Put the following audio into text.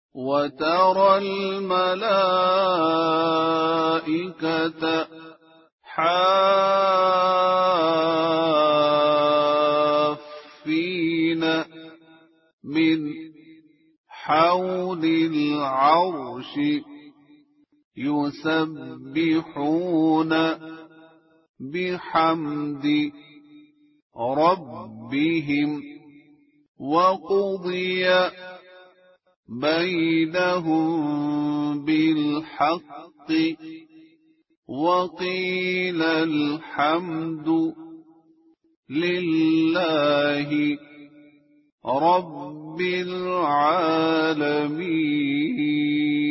وترى الملائكة حافين من حول العرش يسبحون بحمد ربهم وقضي بينهم بالحق وقيل الحمد لله رب العالمين.